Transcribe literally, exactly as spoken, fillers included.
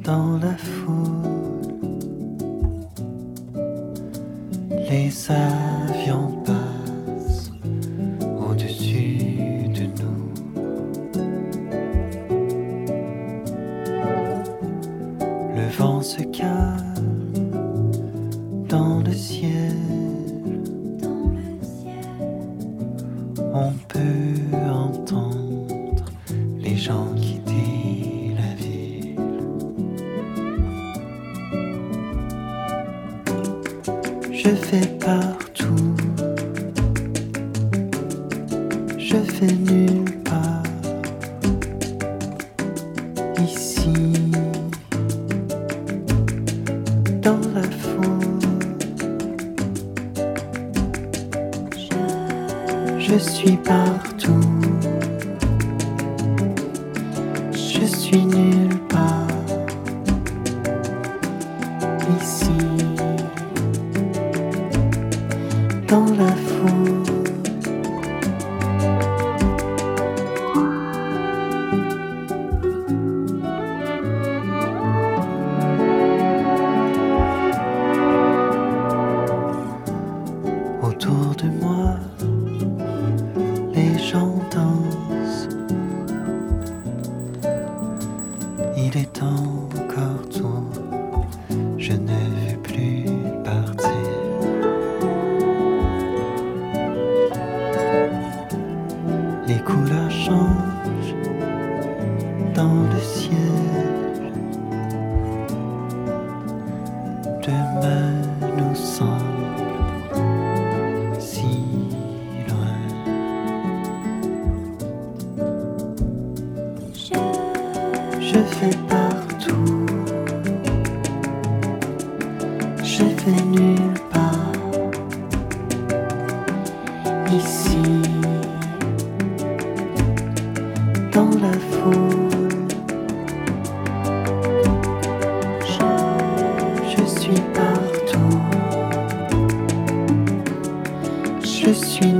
dans la foule. Les avions passent au-dessus de nous. Le vent se calme dans le ciel. On peut entendre les gens quitter la ville. Je vais partout, je vais nulle part. Ici, dans la foule, je suis partout. Je suis nulle part. Ici, dans la foule. Autour de moi, les gens dansent. Il est encore tôt, je ne veux plus partir. Les couleurs changent dans le ciel. Demain nous semble si loin. Je vais partout, je vais nulle part. Ici, dans la foule, je, je suis partout. Je suis